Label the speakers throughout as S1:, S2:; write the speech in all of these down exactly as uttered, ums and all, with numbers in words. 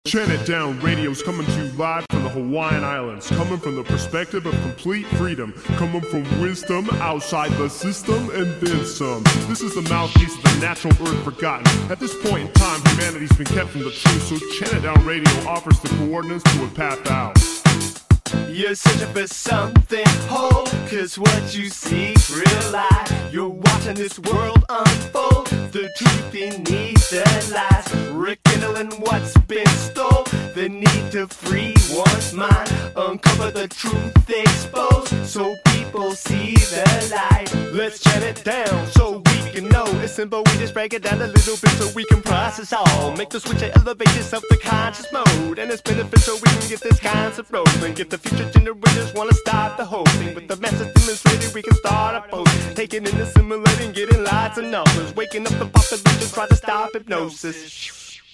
S1: Chant It Down Radio's coming to you live from the Hawaiian Islands, coming from the perspective of complete freedom, coming from wisdom outside the system and then some. This is the mouthpiece of the natural earth forgotten. At this point in time, humanity's been kept from the truth, so Chant It Down Radio offers the coordinates to a path out.
S2: You're searching for something whole, cause what you see real life. You're watching this world unfold, the truth beneath the lies. Rekindling what's been stole, the need to free one's mind. Uncover the truth exposed, so people see the light. Let's chant it down, so we can know. It's simple, we just break it down a little bit so we can process all. Make the switch and elevate yourself to conscious mode. And it's beneficial we can get this concept rolling. Get the future generators wanna start the whole thing. With the message demonstrated, we can start a post. Taking in, assimilating, getting lots of numbers. Waking up the population, try to stop hypnosis.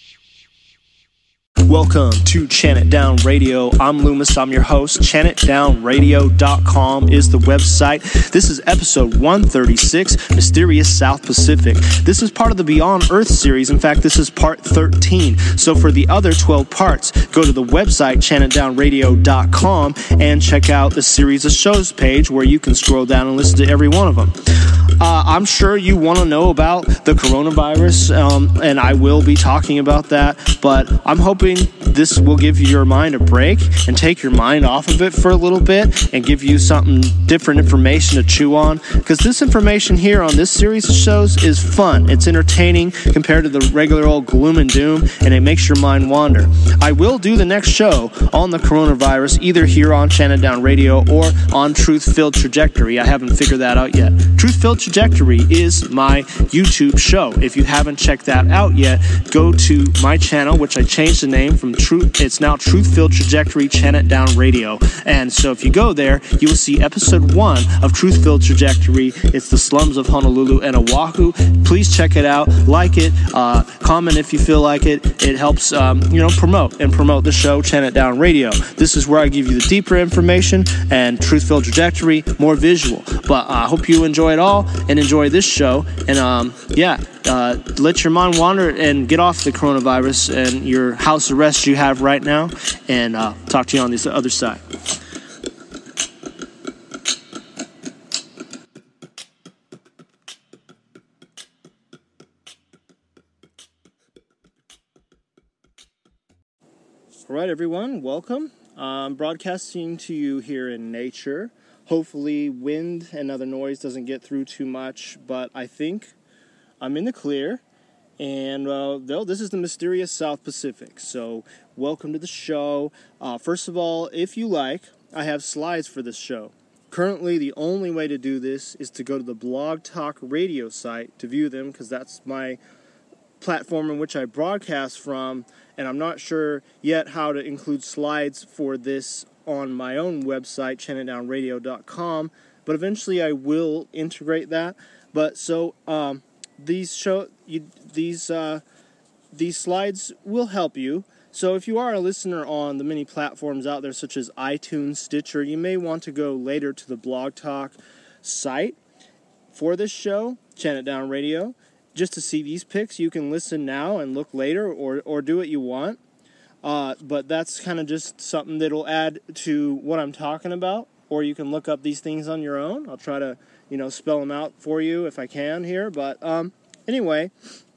S3: Welcome to Chant It Down Radio. I'm Loomis, I'm your host. chant it down radio dot com is the website. This is episode one thirty-six, Mysterious South Pacific. This is part of the Beyond Earth series. In fact, this is part thirteen. So for the other twelve parts, go to the website, chant it down radio dot com, and check out the series of shows page where you can scroll down and listen to every one of them. Uh, I'm sure you want to know about the coronavirus, um, and I will be talking about that, but I'm hoping this will give your mind a break and take your mind off of it for a little bit and give you something different information to chew on, because this information here on this series of shows is fun. It's entertaining compared to the regular old gloom and doom, and it makes your mind wander. I will do the next show on the coronavirus either here on Chant It Down Radio or on Truth-Filled Trajectory. I haven't figured that out yet. Truth-Filled Trajectory is my YouTube show. If you haven't checked that out yet, go to my channel, which I changed the name from Truth. It's now Truth-Filled Trajectory Chant It Down Radio. And so if you go there, you will see episode one of Truth-Filled Trajectory. It's the slums of Honolulu and Oahu. Please check it out, like it, uh, comment if you feel like it. It helps, um, you know, promote and promote the show Chant It Down Radio. This is where I give you the deeper information, and Truth-Filled Trajectory more visual. But I uh, hope you enjoy it all and enjoy this show. And um, yeah, uh, let your mind wander and get off the coronavirus and your house arrest you have right now. And uh, talk to you on this other side. All right, everyone, welcome. I'm broadcasting to you here in nature. Hopefully wind and other noise doesn't get through too much, but I think I'm in the clear. And uh, though this is the Mysterious South Pacific, so welcome to the show. Uh, first of all, if you like, I have slides for this show. Currently, the only way to do this is to go to the Blog Talk Radio site to view them, because that's my platform in which I broadcast from, and I'm not sure yet how to include slides for this on my own website, chant it down radio dot com, but eventually I will integrate that. But so um, these show you, these uh, these slides will help you. So if you are a listener on the many platforms out there, such as iTunes, Stitcher, you may want to go later to the Blog Talk site for this show, Chant It Down Radio, just to see these pics. You can listen now and look later, or or do what you want. Uh, but that's kind of just something that'll add to what I'm talking about. Or you can look up these things on your own. I'll try to, you know, spell them out for you if I can here. But um, anyway,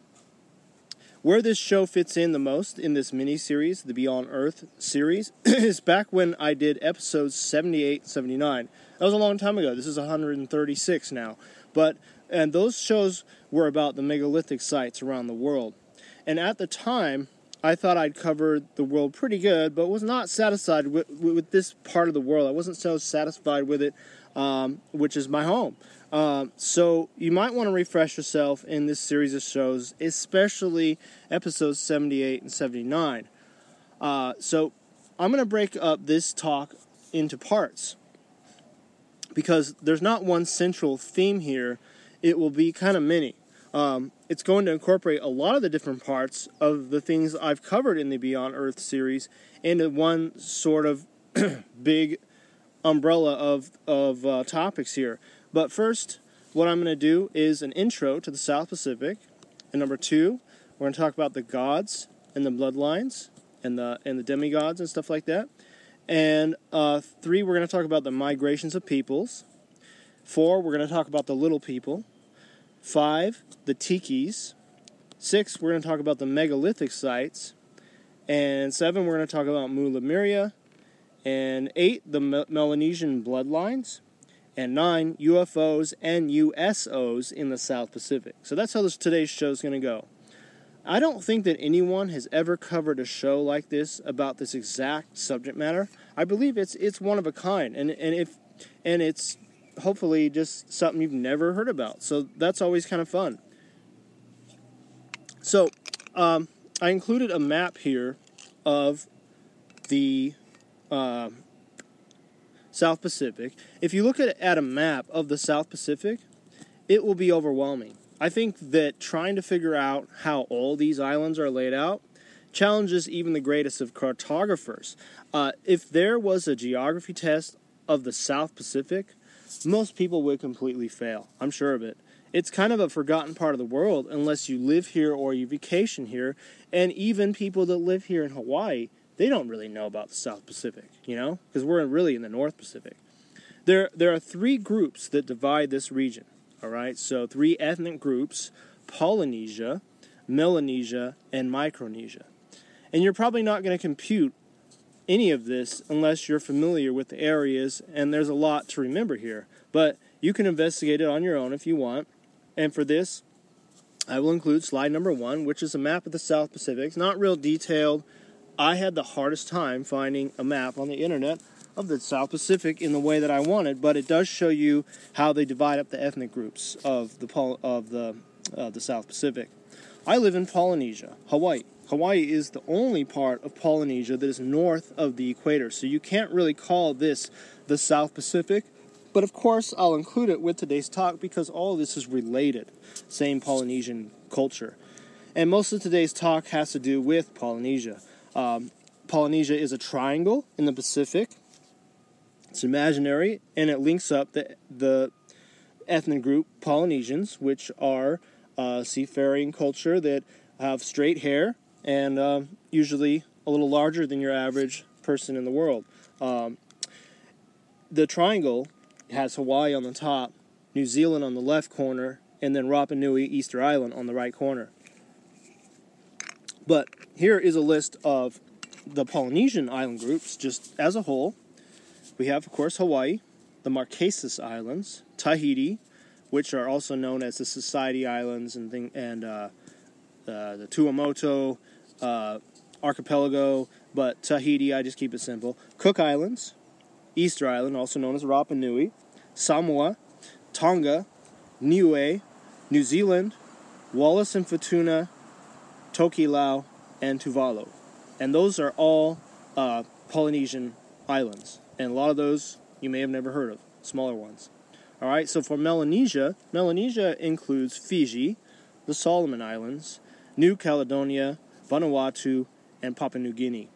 S3: where this show fits in the most in this mini-series, the Beyond Earth series, is back when I did episodes seventy-eight and seventy-nine. That was a long time ago. This is one hundred thirty-six now. But and those shows were about the megalithic sites around the world. And at the time, I thought I'd covered the world pretty good, but was not satisfied with, with this part of the world. I wasn't so satisfied with it, um, which is my home. Um, so you might want to refresh yourself in this series of shows, especially episodes seventy-eight and seventy-nine. Uh, so I'm going to break up this talk into parts, because there's not one central theme here. It will be kind of many. Um, it's going to incorporate a lot of the different parts of the things I've covered in the Beyond Earth series into one sort of big umbrella of, of uh, topics here. But first, what I'm going to do is an intro to the South Pacific. And number two, we're going to talk about the gods and the bloodlines. and the and the demigods and stuff like that. And uh, three, we're going to talk about the migrations of peoples. Four, we're going to talk about the little people. Five, the tikis. Six, we're going to talk about the megalithic sites. And seven, we're going to talk about Mu Lemuria. And eight, the Mel- Melanesian bloodlines. And nine, U F Os and U S Os in the South Pacific. So that's how this today's show is going to go. I don't think that anyone has ever covered a show like this about this exact subject matter. I believe it's it's one of a kind, and and if and it's hopefully just something you've never heard about. So that's always kind of fun. So um, I included a map here of the uh, South Pacific. If you look at, at a map of the South Pacific, it will be overwhelming. I think that trying to figure out how all these islands are laid out challenges even the greatest of cartographers. Uh, if there was a geography test of the South Pacific, most people would completely fail. I'm sure of it. It's kind of a forgotten part of the world unless you live here or you vacation here. And even people that live here in Hawaii, they don't really know about the South Pacific, you know, because we're really in the North Pacific. There, there are three groups that divide this region. All right, so three ethnic groups: Polynesia, Melanesia, and Micronesia. And you're probably not going to compute any of this unless you're familiar with the areas, and there's a lot to remember here. But you can investigate it on your own if you want. And for this, I will include slide number one, which is a map of the South Pacific. It's not real detailed. I had the hardest time finding a map on the internet of the South Pacific in the way that I wanted, but it does show you how they divide up the ethnic groups of the of the uh, the South Pacific. I live in Polynesia, Hawaii. Hawaii is the only part of Polynesia that is north of the equator, so you can't really call this the South Pacific. But of course, I'll include it with today's talk because all of this is related, same Polynesian culture. And most of today's talk has to do with Polynesia. Um, Polynesia is a triangle in the Pacific. It's imaginary, and it links up the the ethnic group Polynesians, which are a seafaring culture that have straight hair and uh, usually a little larger than your average person in the world. Um, the triangle has Hawaii on the top, New Zealand on the left corner, and then Rapa Nui, Easter Island on the right corner. But here is a list of the Polynesian island groups just as a whole. We have, of course, Hawaii, the Marquesas Islands, Tahiti, which are also known as the Society Islands, and thing, and uh, uh, the Tuamotu uh, Archipelago, but Tahiti, I just keep it simple. Cook Islands, Easter Island, also known as Rapa Nui, Samoa, Tonga, Niue, New Zealand, Wallis and Futuna, Tokelau, and Tuvalu. And those are all uh, Polynesian islands. And a lot of those you may have never heard of, smaller ones. All right, so for Melanesia, Melanesia includes Fiji, the Solomon Islands, New Caledonia, Vanuatu, and Papua New Guinea.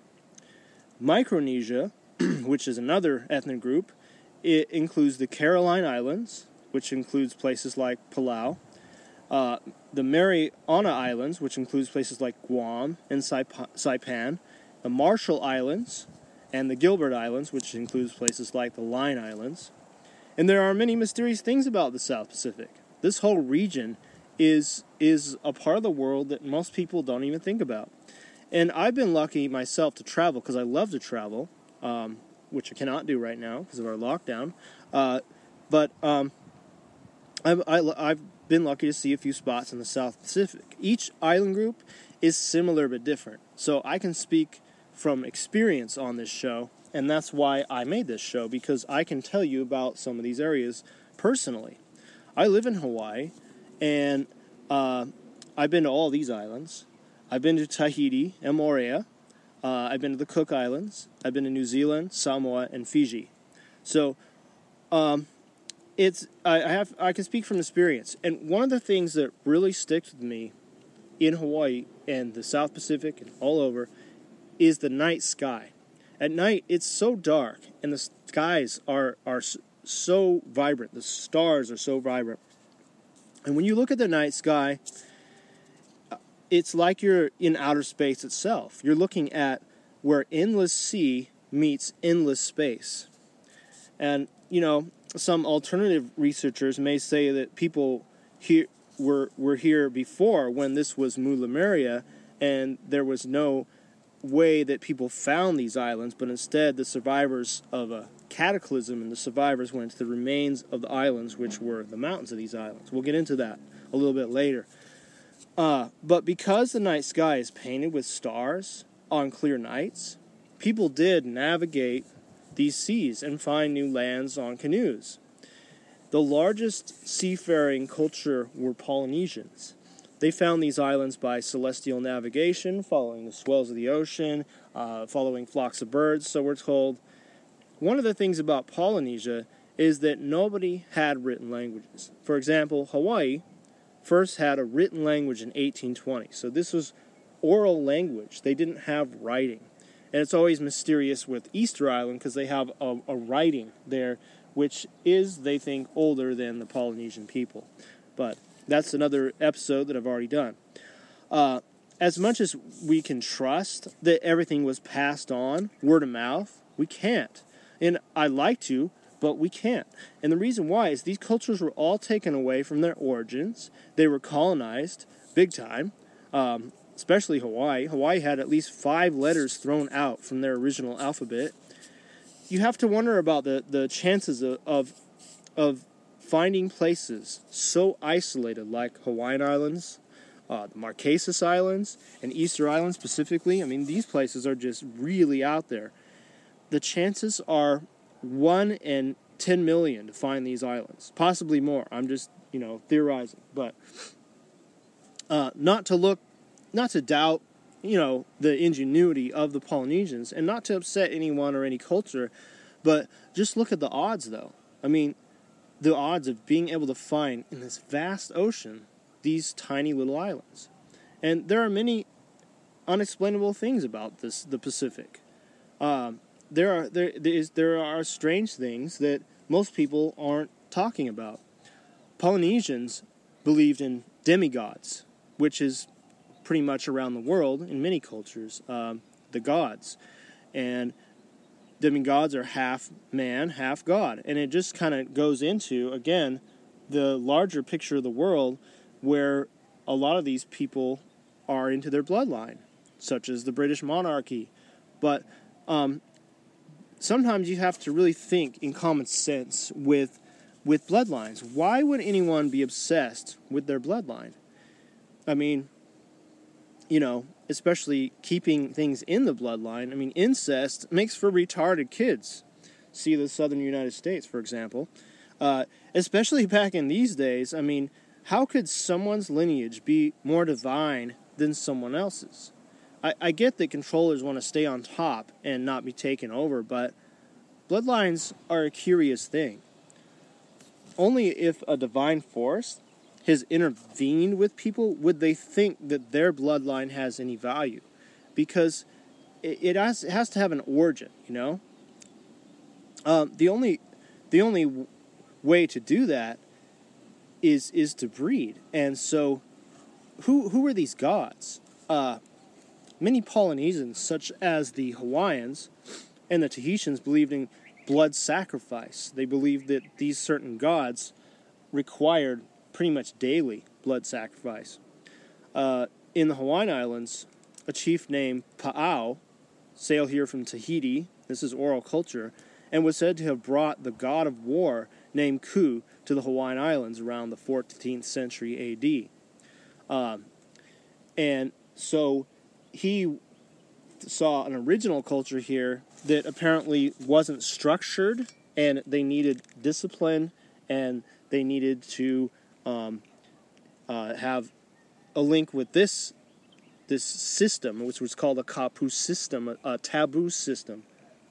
S3: Micronesia, which is another ethnic group, it includes the Caroline Islands, which includes places like Palau, uh, the Mariana Islands, which includes places like Guam and Saipan, the Marshall Islands, and the Gilbert Islands, which includes places like the Line Islands. And there are many mysterious things about the South Pacific. This whole region is is a part of the world that most people don't even think about. And I've been lucky myself to travel, because I love to travel, um, which I cannot do right now because of our lockdown. Uh, but um, I've, I, I've been lucky to see a few spots in the South Pacific. Each island group is similar but different. So I can speak from experience on this show, and that's why I made this show, because I can tell you about some of these areas personally. I live in Hawaii, and uh, I've been to all these islands. I've been to Tahiti and Moorea. Uh, I've been to the Cook Islands. I've been to New Zealand, Samoa, and Fiji. So, um, it's I, I have I can speak from experience. And one of the things that really sticks with me in Hawaii and the South Pacific and all over is the night sky. At night, it's so dark, and the skies are are so vibrant. The stars are so vibrant. And when you look at the night sky, it's like you're in outer space itself. You're looking at where endless sea meets endless space. And, you know, some alternative researchers may say that people here were, were here before when this was Mu Lemuria, and there was no way that people found these islands, but instead the survivors of a cataclysm and the survivors went to the remains of the islands, which were the mountains of these islands. We'll get into that a little bit later. Uh, but because the night sky is painted with stars on clear nights, people did navigate these seas and find new lands on canoes. The largest seafaring culture were Polynesians. They found these islands by celestial navigation, following the swells of the ocean, uh, following flocks of birds, so we're told. One of the things about Polynesia is that nobody had written languages. For example, Hawaii first had a written language in eighteen twenty. So this was oral language. They didn't have writing. And it's always mysterious with Easter Island because they have a, a writing there, which is, they think, older than the Polynesian people. But that's another episode that I've already done. Uh, as much as we can trust that everything was passed on, word of mouth, we can't. And I'd like to, but we can't. And the reason why is these cultures were all taken away from their origins. They were colonized big time, um, especially Hawaii. Hawaii had at least five letters thrown out from their original alphabet. You have to wonder about the, the chances of, of, of finding places so isolated like Hawaiian Islands, uh, the Marquesas Islands, and Easter Island specifically. I mean, these places are just really out there. The chances are one in ten million to find these islands, possibly more. I'm just, you know, theorizing, but uh, not to look, not to doubt, you know, the ingenuity of the Polynesians, and not to upset anyone or any culture, but just look at the odds, though. I mean, the odds of being able to find in this vast ocean these tiny little islands. And there are many unexplainable things about this, the Pacific. Um, there are there, there is there are strange things that most people aren't talking about. Polynesians believed in demigods, which is pretty much around the world in many cultures, um, the gods. And demigods are half man, half God. And it just kind of goes into, again, the larger picture of the world where a lot of these people are into their bloodline, such as the British monarchy. But um, sometimes you have to really think in common sense with with bloodlines. Why would anyone be obsessed with their bloodline? I mean, you know, especially keeping things in the bloodline. I mean, incest makes for retarded kids. See the southern United States, for example. Uh, especially back in these days, I mean, how could someone's lineage be more divine than someone else's? I, I get that controllers want to stay on top and not be taken over, but bloodlines are a curious thing. Only if a divine force has intervened with people would they think that their bloodline has any value, because it, it, has, it has to have an origin, you know. Um, the only the only way to do that is is to breed, and so who who are these gods? Uh, many Polynesians, such as the Hawaiians and the Tahitians, believed in blood sacrifice. They believed that these certain gods required pretty much daily blood sacrifice. Uh, in the Hawaiian Islands, a chief named Pa'au sailed here from Tahiti, this is oral culture, and was said to have brought the god of war named Ku to the Hawaiian Islands around the fourteenth century A D. Um, and so he saw an original culture here that apparently wasn't structured, and they needed discipline, and they needed to um, uh, have a link with this this system, which was called a kapu system, a, a taboo system.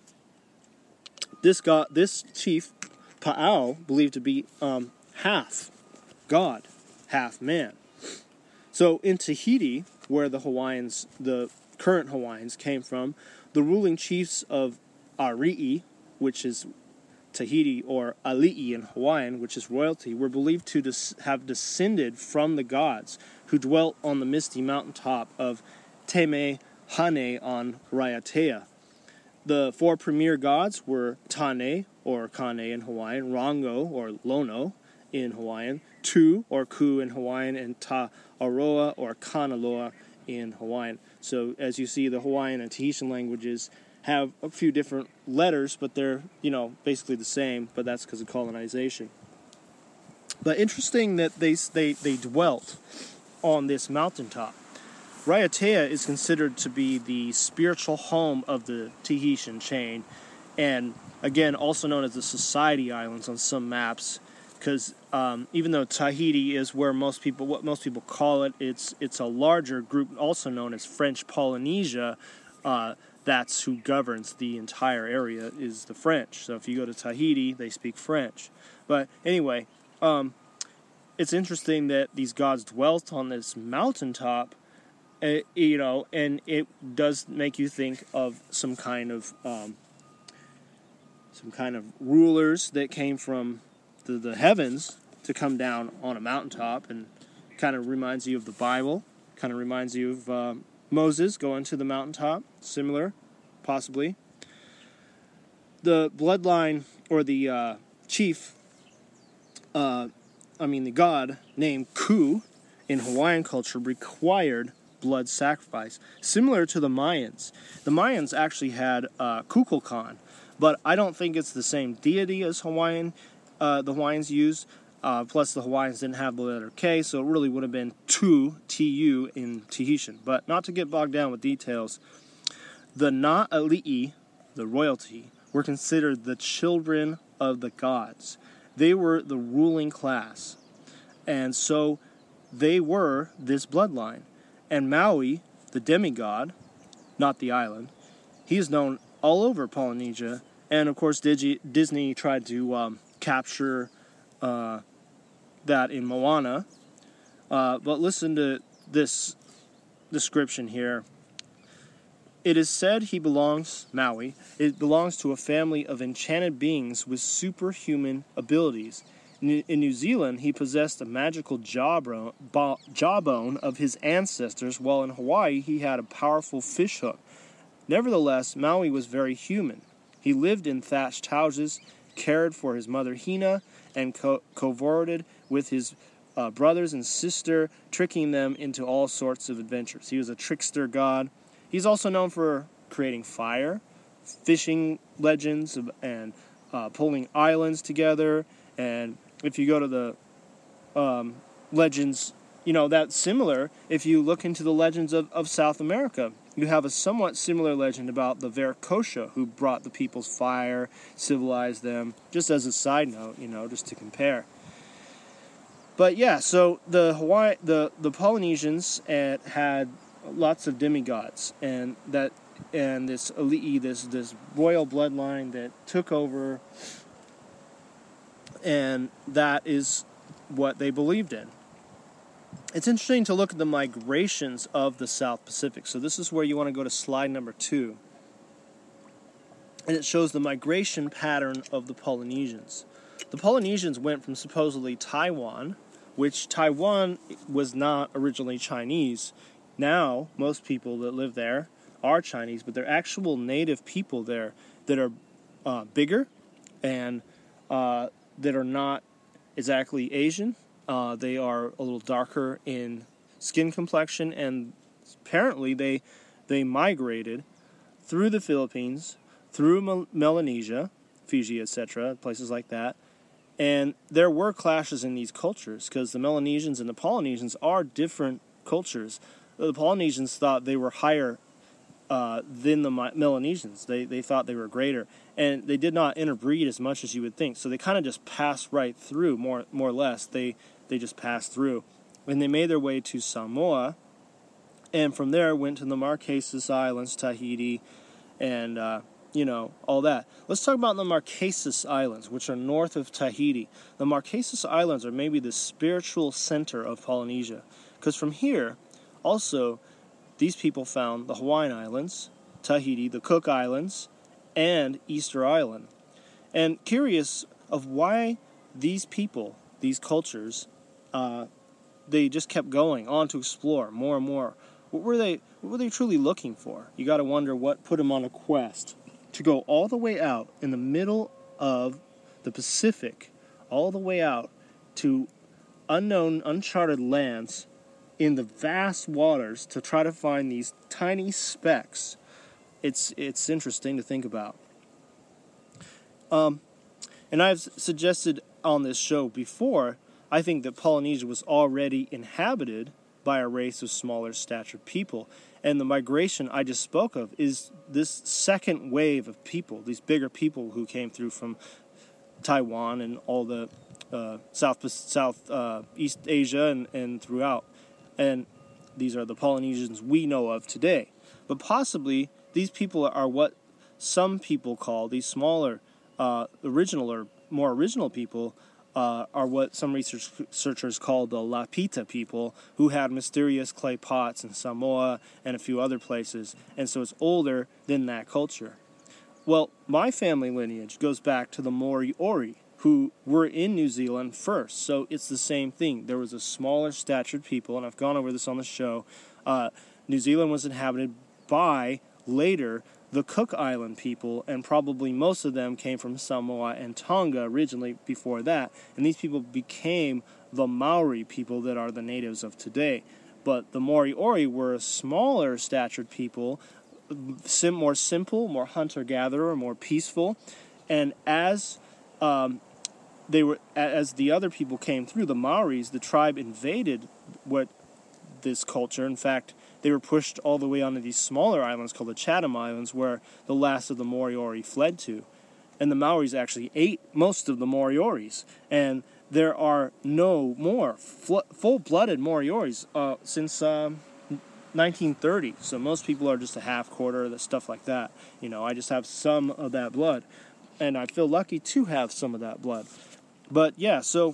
S3: This god, this chief, Pa'au, believed to be um, half god, half man. So in Tahiti, where the Hawaiians, the current Hawaiians came from, the ruling chiefs of Ari'i, which is Tahiti, or Ali'i in Hawaiian, which is royalty, were believed to des- have descended from the gods who dwelt on the misty mountaintop of Teme Hane on Raiatea. The four premier gods were Tane, or Kane in Hawaiian, Rongo, or Lono in Hawaiian, Tu, or Ku in Hawaiian, and Ta'aroa, or Kanaloa in Hawaiian. So as you see, the Hawaiian and Tahitian languages have a few different letters, but they're, you know, basically the same, but that's because of colonization. But interesting that they, they, they dwelt on this mountaintop. Raiatea is considered to be the spiritual home of the Tahitian chain, and again, also known as the Society Islands on some maps, because um, even though Tahiti is where most people, what most people call it, it's it's a larger group, also known as French Polynesia. Uh, that's who governs the entire area, is the French. So if you go to Tahiti, they speak French. But anyway, um, it's interesting that these gods dwelt on this mountaintop. Uh, you know, and it does make you think of some kind of um, some kind of rulers that came from the, the heavens to come down on a mountaintop, and kind of reminds you of the Bible. Kind of reminds you of uh, Moses going to the mountaintop. Similar, possibly. The bloodline or the uh, chief, uh, I mean the god named Ku in Hawaiian culture required blood sacrifice, similar to the Mayans. The Mayans actually had uh, Kukulkan, but I don't think it's the same deity as Hawaiian. Uh, the Hawaiians used. Uh, plus, the Hawaiians didn't have the letter K, so it really would have been Tu, T U in Tahitian. But not to get bogged down with details, the Na'ali'i, the royalty, were considered the children of the gods. They were the ruling class, and so they were this bloodline. And Maui, the demigod, not the island, he is known all over Polynesia. And, of course, Digi- Disney tried to um, capture uh, that in Moana. Uh, but listen to this description here. It is said he belongs, Maui, it belongs to a family of enchanted beings with superhuman abilities. In New Zealand, he possessed a magical jawbone, jawbone of his ancestors, while in Hawaii, he had a powerful fishhook. Nevertheless, Maui was very human. He lived in thatched houses, cared for his mother Hina, and co- covorted with his uh, brothers and sister, tricking them into all sorts of adventures. He was a trickster god. He's also known for creating fire, fishing legends, and uh, pulling islands together, and if you go to the um, legends, you know, that's similar. If you look into the legends of, of South America, you have a somewhat similar legend about the Viracocha, who brought the people's fire, civilized them, just as a side note, you know, just to compare. But yeah, so the Hawaii, the, the Polynesians uh, had lots of demigods, and that and this Ali'i, this this royal bloodline that took over. And that is what they believed in. It's interesting to look at the migrations of the South Pacific. So this is where you want to go to slide number two. And it shows the migration pattern of the Polynesians. The Polynesians went from supposedly Taiwan, which Taiwan was not originally Chinese. Now, most people that live there are Chinese, but they're actual native people there that are uh, bigger and uh, that are not exactly Asian. Uh, they are a little darker in skin complexion, and apparently they they migrated through the Philippines, through Mel- Melanesia, Fiji, et cetera, places like that. And there were clashes in these cultures because the Melanesians and the Polynesians are different cultures. The Polynesians thought they were higher uh, than the Melanesians. They they thought they were greater, and they did not interbreed as much as you would think. So they kind of just passed right through, more more or less. They they just passed through, and they made their way to Samoa, and from there went to the Marquesas Islands, Tahiti, and uh, you know all that. Let's talk about the Marquesas Islands, which are north of Tahiti. The Marquesas Islands are maybe the spiritual center of Polynesia, because from here, also, these people found the Hawaiian Islands, Tahiti, the Cook Islands, and Easter Island. And curious of why these people, these cultures, uh, they just kept going on to explore more and more What were they? What were they truly looking for? You got to wonder what put them on a quest to go all the way out in the middle of the Pacific, all the way out to unknown, uncharted lands in the vast waters to try to find these tiny specks. It's it's interesting to think about. Um, and I've suggested on this show before, I think that Polynesia was already inhabited by a race of smaller statured people. And the migration I just spoke of is this second wave of people, these bigger people who came through from Taiwan and all the uh, South South uh, East Asia and, and throughout. And these are the Polynesians we know of today. But possibly these people are what some people call, these smaller, uh, original or more original people, Uh, are what some researchers call the Lapita people, who had mysterious clay pots in Samoa and a few other places, and so it's older than that culture. Well, my family lineage goes back to the Moriori, who were in New Zealand first, so it's the same thing. There was a smaller statured people, and I've gone over this on the show. Uh, New Zealand was inhabited by, later, the Cook Island people, and probably most of them came from Samoa and Tonga originally before that, and these people became the Maori people that are the natives of today. But the Moriori were a smaller statured people, sim- more simple, more hunter-gatherer, more peaceful, and as um, they were, as the other people came through, the Maoris, the tribe invaded what this culture. In fact, they were pushed all the way onto these smaller islands called the Chatham Islands, where the last of the Moriori fled to. And the Maoris actually ate most of the Morioris. And there are no more fl- full-blooded Morioris uh, since um, nineteen thirty. So most people are just a half-quarter, stuff like that. You know, I just have some of that blood. And I feel lucky to have some of that blood. But yeah, so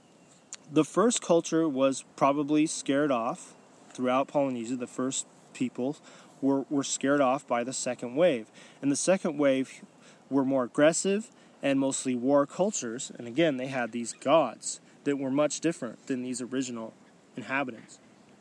S3: the first culture was probably scared off. Throughout Polynesia, the first people were, were scared off by the second wave. And the second wave were more aggressive and mostly war cultures. And again, they had these gods that were much different than these original inhabitants.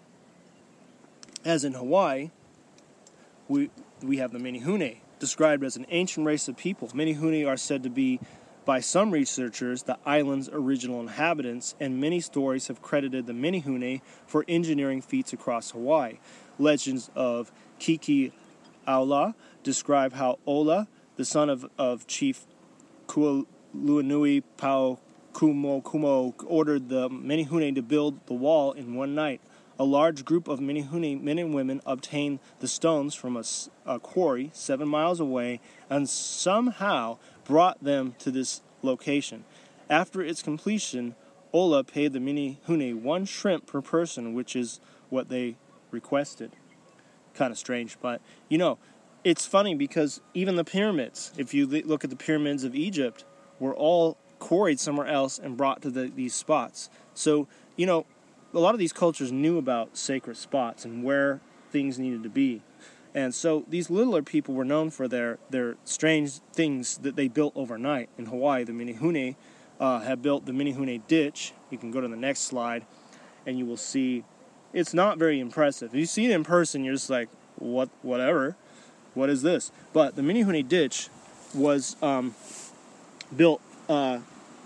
S3: As in Hawaii, we we have the Menehune, described as an ancient race of people. Menehune are said to be, by some researchers, the island's original inhabitants, and many stories have credited the Menehune for engineering feats across Hawaii. Legends of Kiki Aula describe how Ola, the son of, of Chief Kualuanui Pau Kumo Kumo, ordered the Menehune to build the wall in one night. A large group of Menehune men and women obtained the stones from a, a quarry seven miles away and somehow brought them to this location. After its completion, Ola paid the Menehune one shrimp per person, which is what they requested. Kind of strange, but, you know, it's funny because even the pyramids, if you look at the pyramids of Egypt, were all quarried somewhere else and brought to the, these spots. So, you know, a lot of these cultures knew about sacred spots and where things needed to be. And so these littler people were known for their, their strange things that they built overnight. In Hawaii, the Menehune uh, have built the Menehune Ditch. You can go to the next slide, and you will see it's not very impressive. If you see it in person, you're just like, what, whatever, what is this? But the Menehune Ditch was um, built uh,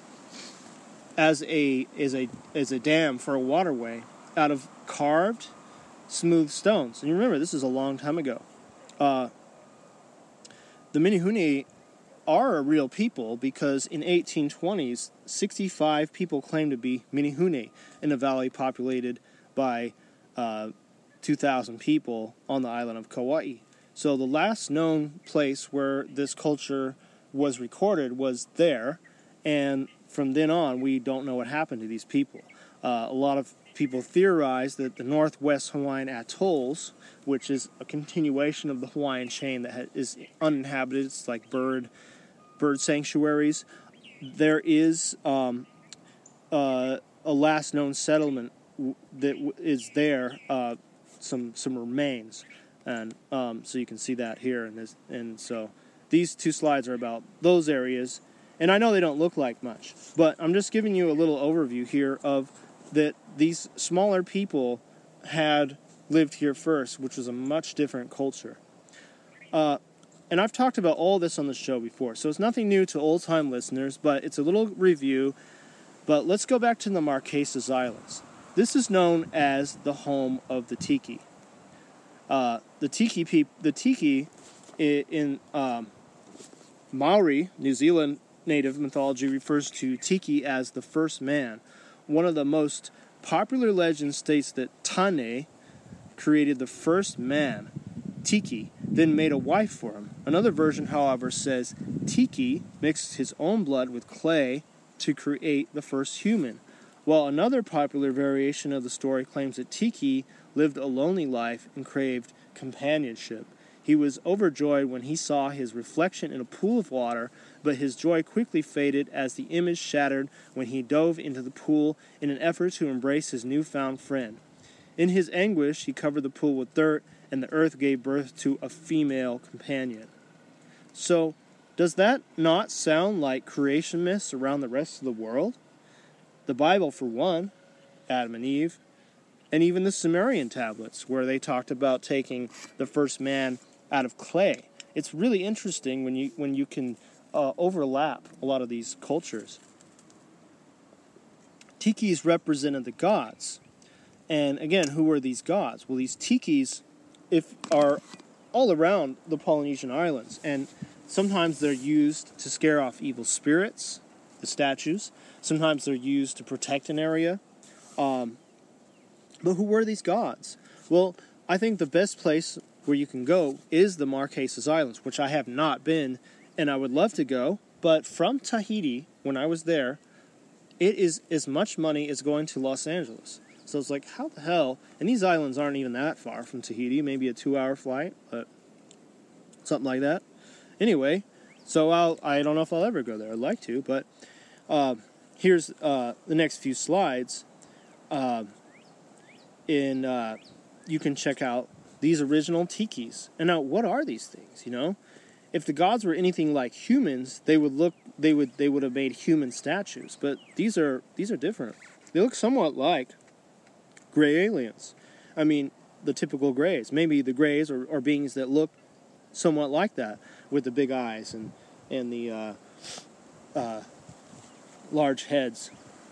S3: as a as a as a dam for a waterway out of carved smooth stones. And you remember, this is a long time ago. Uh, the Menehune are a real people because in eighteen twenties, sixty-five people claimed to be Menehune in a valley populated by uh, two thousand people on the island of Kauai. So the last known place where this culture was recorded was there, and from then on, we don't know what happened to these people. Uh, a lot of people theorize that the northwest Hawaiian atolls, which is a continuation of the Hawaiian chain that ha- is uninhabited, it's like bird bird sanctuaries, there is um, uh, a last known settlement w- that w- is there, uh, some some remains, and um, so you can see that here. And this, and so these two slides are about those areas. And I know they don't look like much, but I'm just giving you a little overview here of that these smaller people had lived here first, which was a much different culture. Uh, and I've talked about all this on the show before, so it's nothing new to old-time listeners, but it's a little review. But let's go back to the Marquesas Islands. This is known as the home of the tiki. Uh, the tiki peop- the tiki in, in um, Maori, New Zealand native mythology refers to tiki as the first man. One of the most popular legends states that Tane created the first man, Tiki, then made a wife for him. Another version, however, says Tiki mixed his own blood with clay to create the first human, while another popular variation of the story claims that Tiki lived a lonely life and craved companionship. He was overjoyed when he saw his reflection in a pool of water, but his joy quickly faded as the image shattered when he dove into the pool in an effort to embrace his newfound friend. In his anguish, he covered the pool with dirt, and the earth gave birth to a female companion. So, does that not sound like creation myths around the rest of the world? The Bible, for one, Adam and Eve, and even the Sumerian tablets, where they talked about taking the first man out of clay. It's really interesting when you when you can uh, overlap a lot of these cultures. Tikis represented the gods. And again, who were these gods? Well, these tikis if are all around the Polynesian islands, and sometimes they're used to scare off evil spirits, the statues. Sometimes they're used to protect an area. Um, but who were these gods? Well, I think the best place where you can go is the Marquesas Islands, which I have not been, and I would love to go. But from Tahiti, when I was there, it is as much money as going to Los Angeles. So it's like, how the hell? And these islands aren't even that far from Tahiti, maybe a two-hour flight, but something like that. Anyway, so I'll, I don't know if I'll ever go there. I'd like to, but uh, here's uh, the next few slides. Uh, in uh, you can check out these original tikis. And now, what are these things? You know, if the gods were anything like humans, they would look. They would. They would have made human statues. But these are these are different. They look somewhat like gray aliens. I mean, the typical grays. Maybe the grays or, or beings that look somewhat like that, with the big eyes and and the uh, uh, large heads.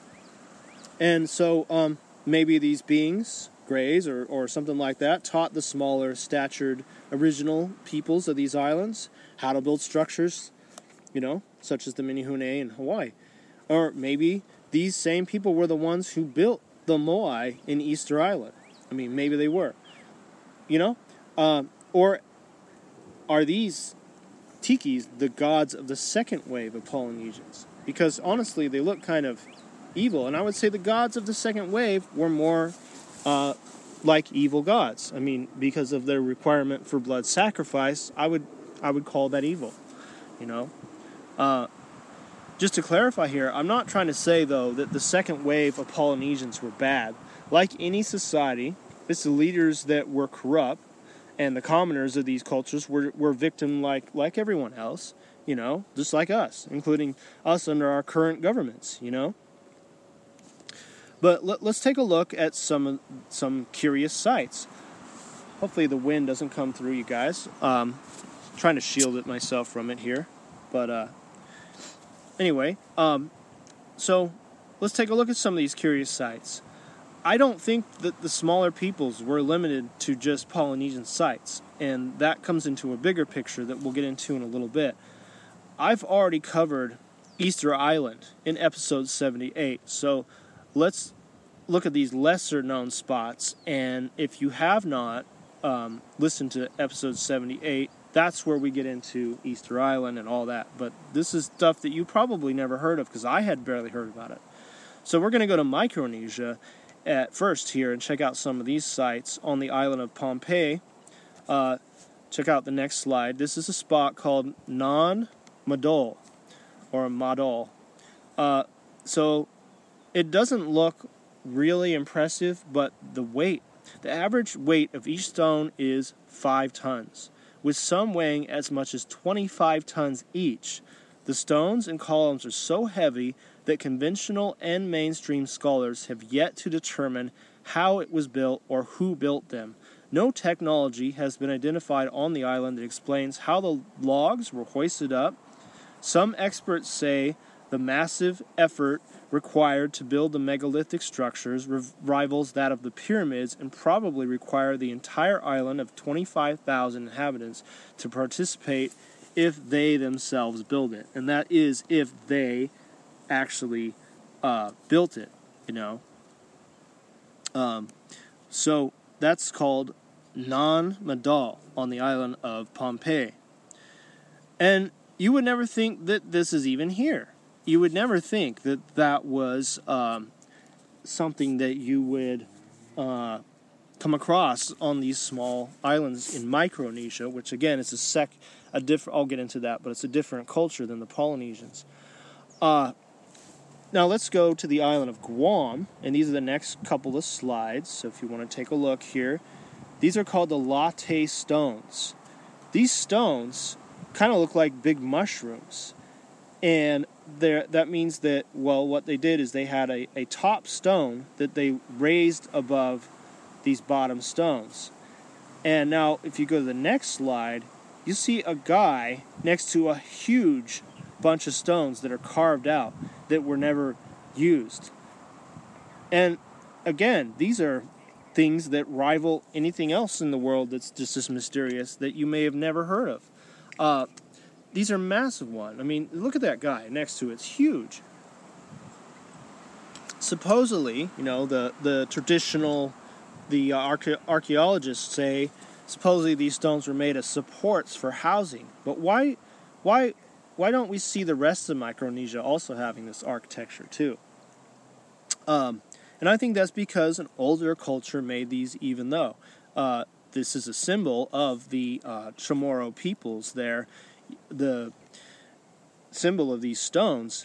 S3: And so um, maybe these beings, grays or, or something like that, taught the smaller statured original peoples of these islands how to build structures, you know, such as the Minihune in Hawaii. Or maybe these same people were the ones who built the Moai in Easter Island. I mean, maybe they were. You know? Uh, or are these tikis the gods of the second wave of Polynesians? Because honestly, they look kind of evil. And I would say the gods of the second wave were more uh, like evil gods. I mean, because of their requirement for blood sacrifice, I would I would call that evil. You know? Uh, just to clarify here, I'm not trying to say, though, that the second wave of Polynesians were bad. Like any society, it's the leaders that were corrupt, and the commoners of these cultures were, were victim like, like everyone else, you know, just like us, including us under our current governments, you know. But let, let's take a look at some some curious sights. Hopefully the wind doesn't come through, you guys. Um, trying to shield it myself from it here, but uh, anyway, um, so let's take a look at some of these curious sights. I don't think that the smaller peoples were limited to just Polynesian sites, and that comes into a bigger picture that we'll get into in a little bit. I've already covered Easter Island in episode seventy-eight, so let's look at these lesser-known spots, and if you have not um, listened to episode seventy-eight, that's where we get into Easter Island and all that, but this is stuff that you probably never heard of, because I had barely heard about it. So we're going to go to Micronesia at first here and check out some of these sites on the island of Pohnpei. Uh, check out the next slide. This is a spot called Non Madol, or Madol. Uh, so it doesn't look really impressive, but the weight, the average weight of each stone is five tons, with some weighing as much as twenty-five tons each. The stones and columns are so heavy that conventional and mainstream scholars have yet to determine how it was built or who built them. No technology has been identified on the island that explains how the logs were hoisted up. Some experts say the massive effort required to build the megalithic structures rivals that of the pyramids and probably require the entire island of twenty-five thousand inhabitants to participate if they themselves build it. And that is if they actually uh, built it, you know. Um, so that's called Nan Madol on the island of Pompeii. And you would never think that this is even here. You would never think that that was um, something that you would uh, come across on these small islands in Micronesia, which again is a sec, a different. I'll get into that, but it's a different culture than the Polynesians. Uh, now let's go to the island of Guam, and these are the next couple of slides. So if you want to take a look here, these are called the latte stones. These stones kind of look like big mushrooms, and there, that means that, well, what they did is they had a, a top stone that they raised above these bottom stones. And now, if you go to the next slide, you see a guy next to a huge bunch of stones that are carved out that were never used. And again, these are things that rival anything else in the world that's just as mysterious that you may have never heard of. Uh, These are massive ones. I mean, look at that guy next to it. It's huge. Supposedly, you know, the, the traditional, the arche- archaeologists say, supposedly these stones were made as supports for housing. But why, why, why don't we see the rest of Micronesia also having this architecture too? Um, and I think that's because an older culture made these, even though uh, this is a symbol of the uh, Chamorro peoples there. The symbol of these stones,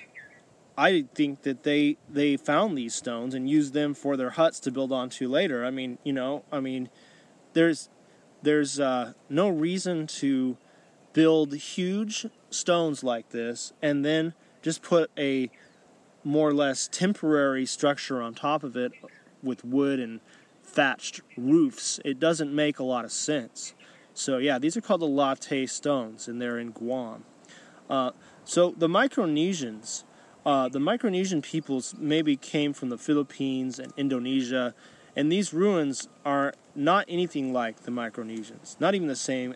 S3: I think that they they found these stones and used them for their huts to build onto later. I mean, you know, I mean, there's there's uh, no reason to build huge stones like this and then just put a more or less temporary structure on top of it with wood and thatched roofs. It doesn't make a lot of sense. So yeah, these are called the latte stones, and they're in Guam. Uh, so the Micronesians, uh, the Micronesian peoples maybe came from the Philippines and Indonesia, and these ruins are not anything like the Micronesians, not even the same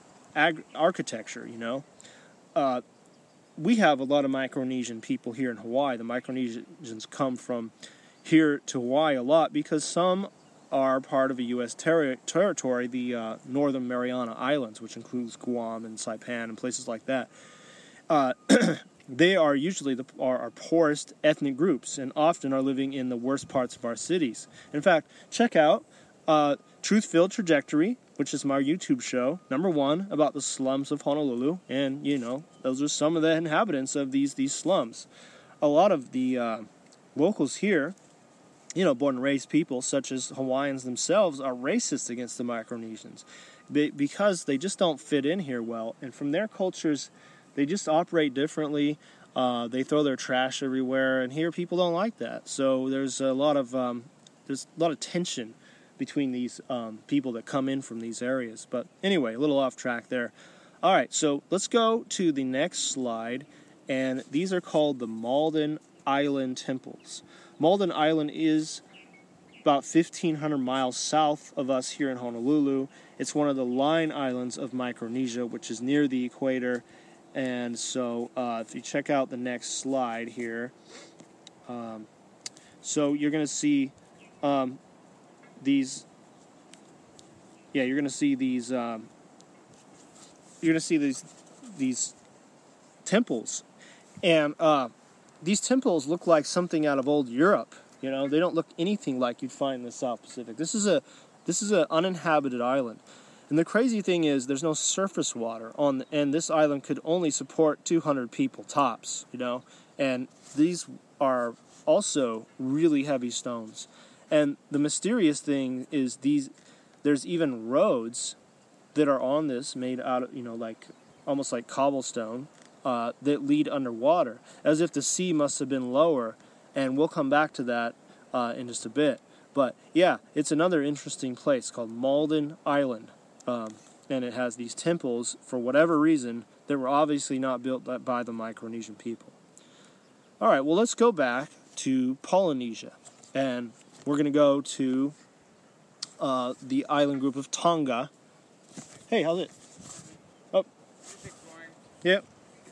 S3: ag- architecture, you know. Uh, we have a lot of Micronesian people here in Hawaii. The Micronesians come from here to Hawaii a lot because some are part of a U S ter- territory, the uh, Northern Mariana Islands, which includes Guam and Saipan and places like that. Uh, they are usually the, are our poorest ethnic groups and often are living in the worst parts of our cities. In fact, check out uh, Truth-Filled Trajectory, which is my YouTube show, number one, about the slums of Honolulu. And, you know, those are some of the inhabitants of these, these slums. A lot of the uh, locals here, you know, born and raised people, such as Hawaiians themselves, are racist against the Micronesians because they just don't fit in here well. And from their cultures, they just operate differently. Uh, they throw their trash everywhere, and here people don't like that. So there's a lot of um, there's a lot of tension between these um, people that come in from these areas. But anyway, a little off track there. All right, so let's go to the next slide, and these are called the Malden Island Temples. Malden Island is about fifteen hundred miles south of us here in Honolulu. It's one of the line islands of Micronesia, which is near the equator. And so uh, if you check out the next slide here, um, so you're going to see um, these, yeah, you're going to see these, um, you're going to see these, these temples. And uh, these temples look like something out of old Europe. You know, they don't look anything like you'd find in the South Pacific. This is a this is an uninhabited island. And the crazy thing is there's no surface water on the, and this island could only support two hundred people tops, you know. And these are also really heavy stones. And the mysterious thing is these there's even roads that are on this made out of, you know, like almost like cobblestone. Uh, that lead underwater, as if the sea must have been lower, and we'll come back to that uh, in just a bit. But yeah, it's another interesting place called Malden Island. Um, and it has these temples, for whatever reason, that were obviously not built by the Micronesian people. All right, well, let's go back to Polynesia. And we're going to go to uh, the island group of Tonga. Hey, how's it? Oh. Yep.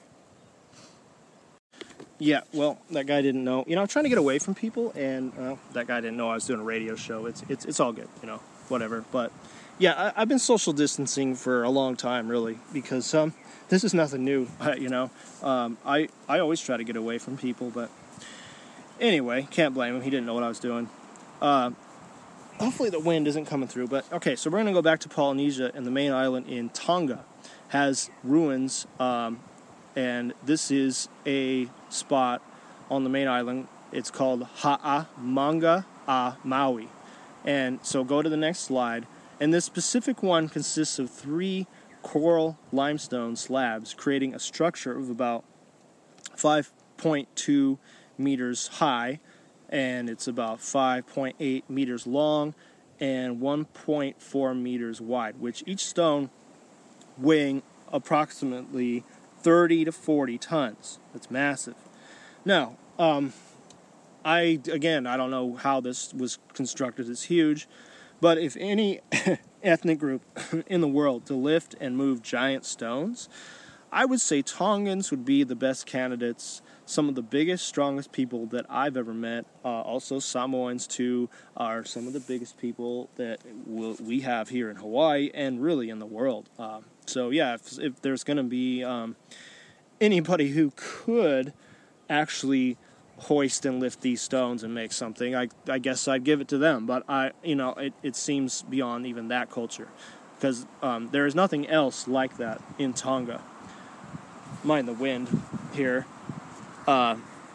S3: Yeah, well, that guy didn't know. You know, I'm trying to get away from people, and uh, that guy didn't know I was doing a radio show. It's it's it's all good, you know, whatever. But, yeah, I, I've been social distancing for a long time, really, because um, this is nothing new, you know. Um, I, I always try to get away from people, but anyway, can't blame him. He didn't know what I was doing. Uh, hopefully the wind isn't coming through. But, okay, so we're going to go back to Polynesia, and the main island in Tonga has ruins, um, and this is a spot on the main island. It's called Ha'amanga a Maui. And so go to the next slide. And this specific one consists of three coral limestone slabs, creating a structure of about five point two meters high, and it's about five point eight meters long and one point four meters wide, which each stone weighing approximately thirty to forty tons. That's massive. Now, um, I, again, I don't know how this was constructed. It's huge. But if any ethnic group in the world to lift and move giant stones, I would say Tongans would be the best candidates. Some of the biggest, strongest people that I've ever met. Uh, also, Samoans, too, are some of the biggest people that we'll, we have here in Hawaii and really in the world. Um, so, yeah, if, if there's going to be um, anybody who could actually hoist and lift these stones and make something, I, I guess I'd give it to them. But, I, you know, it, it seems beyond even that culture, because um, there is nothing else like that in Tonga. Mind the wind here. Uh,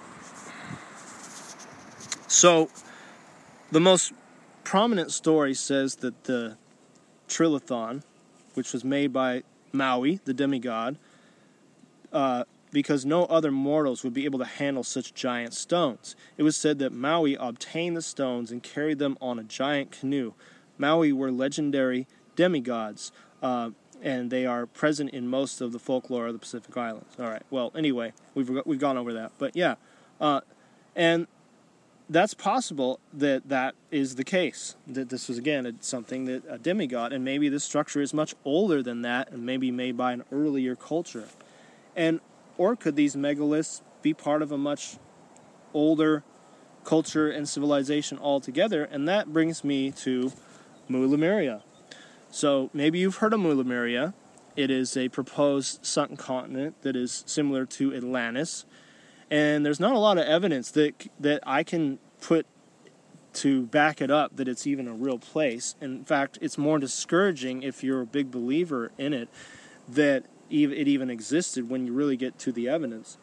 S3: so, the most prominent story says that the Trilithon, which was made by Maui, the demigod, uh, because no other mortals would be able to handle such giant stones. It was said that Maui obtained the stones and carried them on a giant canoe. Maui were legendary demigods, uh, and they are present in most of the folklore of the Pacific Islands. All right, well, anyway, we've we've gone over that. But yeah, uh, and that's possible that that is the case, that this was, again, something that a demigod, and maybe this structure is much older than that, and maybe made by an earlier culture. And or could these megaliths be part of a much older culture and civilization altogether? And that brings me to Moulimaria. So maybe you've heard of Moulimaria. It is a proposed sunken continent that is similar to Atlantis. And there's not a lot of evidence that that I can put to back it up that it's even a real place. In fact, it's more discouraging if you're a big believer in it that it even existed when you really get to the evidence.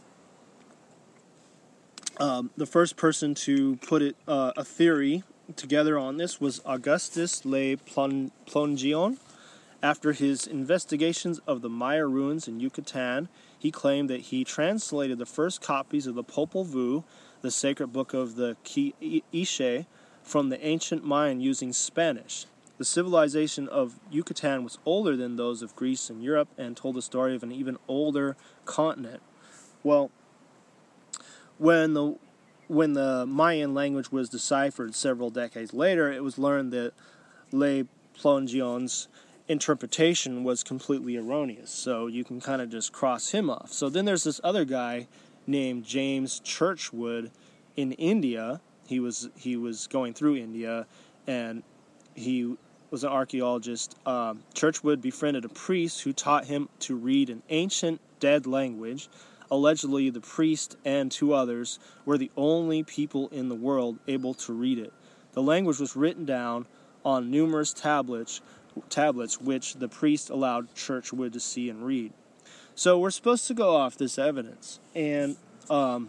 S3: Um, the first person to put it uh, a theory together on this was Augustus Le Plongeon. After his investigations of the Maya ruins in Yucatan, he claimed that he translated the first copies of the Popol Vuh, the sacred book of the Quiche, from the ancient Mayan using Spanish. The civilization of Yucatan was older than those of Greece and Europe and told the story of an even older continent. Well, when the when the Mayan language was deciphered several decades later, it was learned that Le Plongeon's interpretation was completely erroneous. So you can kind of just cross him off. So then there's this other guy named James Churchwood in India. He was he was going through India, and he was an archaeologist. Um, Churchwood befriended a priest who taught him to read an ancient dead language. Allegedly, the priest and two others were the only people in the world able to read it. The language was written down on numerous tablets, tablets which the priest allowed Churchwood to see and read. So we're supposed to go off this evidence, and um,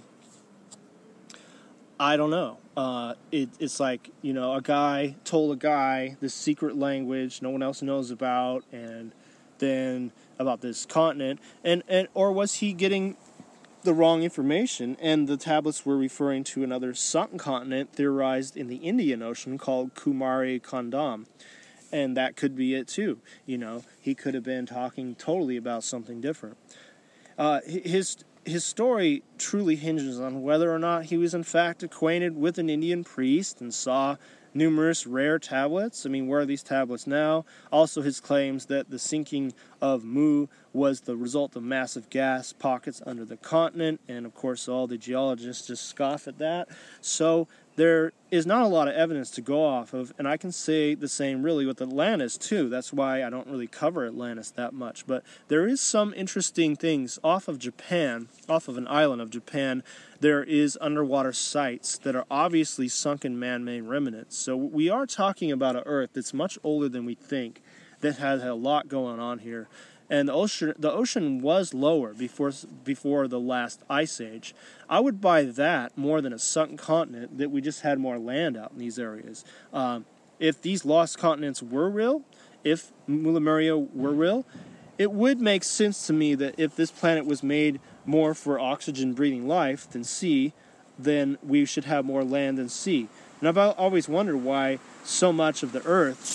S3: I don't know. Uh, it, it's like, you know, a guy told a guy this secret language no one else knows about, and then about this continent, and, and or was he getting the wrong information, and the tablets were referring to another sunken continent theorized in the Indian Ocean called Kumari Kandam. And that could be it too. You know, he could have been talking totally about something different. Uh, his his story truly hinges on whether or not he was in fact acquainted with an Indian priest and saw numerous rare tablets. I mean, where are these tablets now? Also, his claims that the sinking of Mu was the result of massive gas pockets under the continent, and of course all the geologists just scoff at that. So there is not a lot of evidence to go off of, and I can say the same really with Atlantis too. That's why I don't really cover Atlantis that much. But there is some interesting things off of Japan, off of an island of Japan. There is underwater sites that are obviously sunken man-made remnants. So we are talking about an Earth that's much older than we think, that has a lot going on here. And the ocean, the ocean was lower before before the last ice age. I would buy that more than a sunken continent, that we just had more land out in these areas. Um, if these lost continents were real, if Lemuria were real, it would make sense to me that if this planet was made more for oxygen-breathing life than sea, then we should have more land than sea. And I've always wondered why so much of the Earth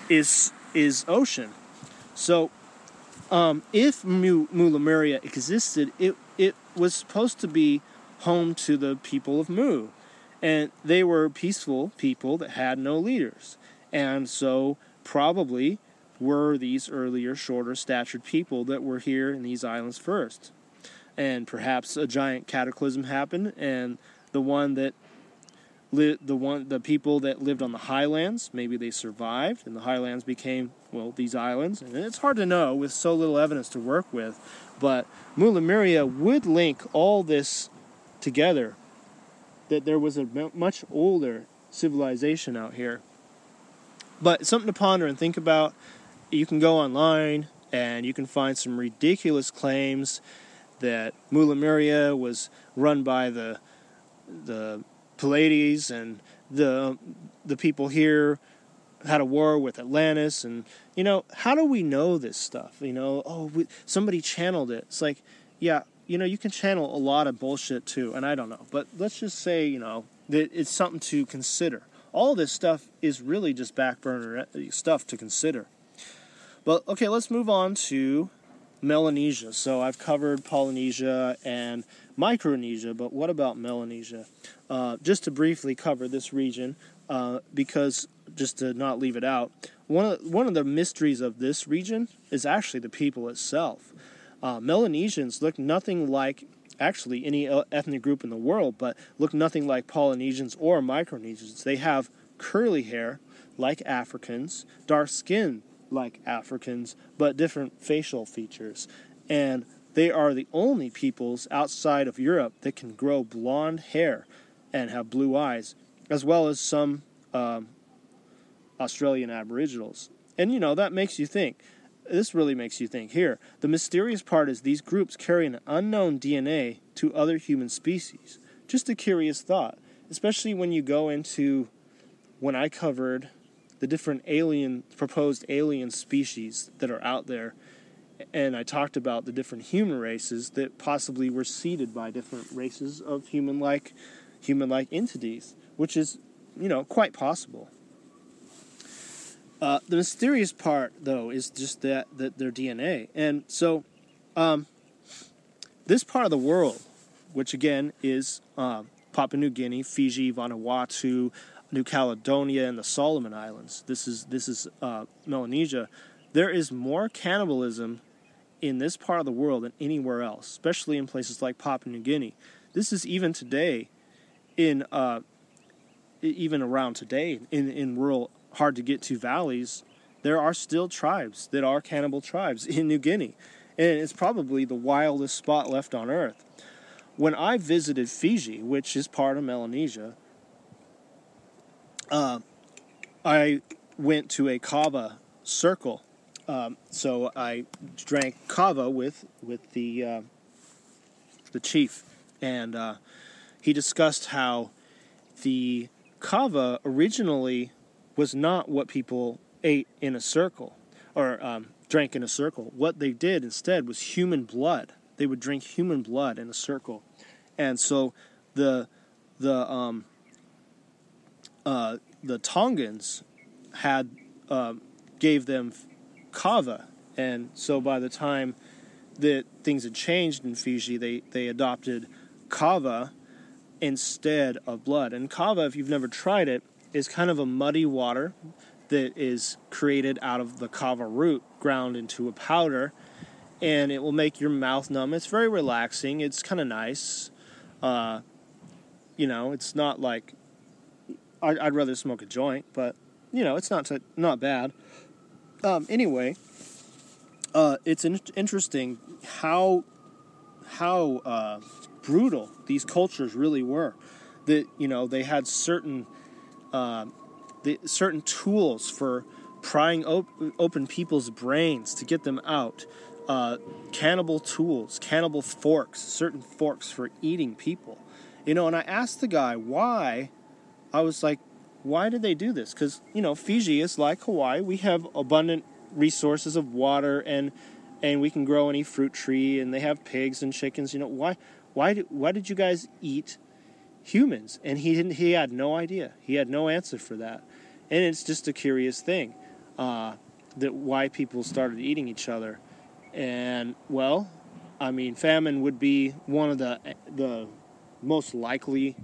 S3: is is ocean. So, um, if Mu, Mu Lemuria existed, it it was supposed to be home to the people of Mu, and they were peaceful people that had no leaders, and so probably were these earlier, shorter statured people that were here in these islands first. And perhaps a giant cataclysm happened, and the one that li- the one the people that lived on the highlands, maybe they survived, and the highlands became, well, these islands. And it's hard to know with so little evidence to work with, but Mu Lemuria would link all this together, that there was a much older civilization out here. But it's something to ponder and think about. You can go online and you can find some ridiculous claims that Mu Lemuria was run by the the Pleiades, and the the people here had a war with Atlantis. And you know, how do we know this stuff? You know, oh, we, somebody channeled it. It's like, yeah, you know, you can channel a lot of bullshit too, and I don't know. But let's just say, you know, that it's something to consider. All this stuff is really just back burner stuff to consider. But okay, let's move on to Melanesia. So I've covered Polynesia and Micronesia, but what about Melanesia? Uh, just to briefly cover this region, uh, because just to not leave it out, one of, one of the mysteries of this region is actually the people itself. Uh, Melanesians look nothing like, actually, any ethnic group in the world, but look nothing like Polynesians or Micronesians. They have curly hair like Africans, dark skin like Africans, but different facial features. And they are the only peoples outside of Europe that can grow blonde hair and have blue eyes, as well as some um, Australian Aboriginals. And, you know, that makes you think. This really makes you think. Here, the mysterious part is these groups carry an unknown D N A to other human species. Just a curious thought, especially when you go into, when I covered the different alien, proposed alien species that are out there, and I talked about the different human races that possibly were seeded by different races of human-like, human-like entities, which is, you know, quite possible. Uh, the mysterious part, though, is just that, that their D N A. And so, um, this part of the world, which again is uh, Papua New Guinea, Fiji, Vanuatu, New Caledonia, and the Solomon Islands. This is this is uh, Melanesia. There is more cannibalism in this part of the world than anywhere else, especially in places like Papua New Guinea. This is even today, in uh, even around today, in in rural, hard to get to valleys, there are still tribes that are cannibal tribes in New Guinea, and it's probably the wildest spot left on Earth. When I visited Fiji, which is part of Melanesia, Uh, I went to a kava circle, um, so I drank kava with with the uh, the chief, and uh, he discussed how the kava originally was not what people ate in a circle or um, drank in a circle. What they did instead was human blood. they would drink human blood in a circle. And so the the um, uh, the Tongans had um, gave them kava, and so by the time that things had changed in Fiji, they, they adopted kava instead of blood. And kava, if you've never tried it, is kind of a muddy water that is created out of the kava root, ground into a powder, and it will make your mouth numb. It's very relaxing. It's kind of nice. Uh, you know, it's not like... I, I'd rather smoke a joint, but, you know, it's not not bad. Um, anyway, uh, it's in- interesting how how uh, brutal these cultures really were. That, you know, they had certain uh, the, certain tools for prying op- open people's brains to get them out. Uh, cannibal tools, cannibal forks, certain forks for eating people. You know, and I asked the guy why. I was like, why did they do this? Because, you know, Fiji is like Hawaii. We have abundant resources of water, and and we can grow any fruit tree, and they have pigs and chickens. You know, why why did, why did you guys eat humans? And he didn't. He had no idea. He had no answer for that. And it's just a curious thing uh, that why people started eating each other. And, well, I mean, famine would be one of the the most likely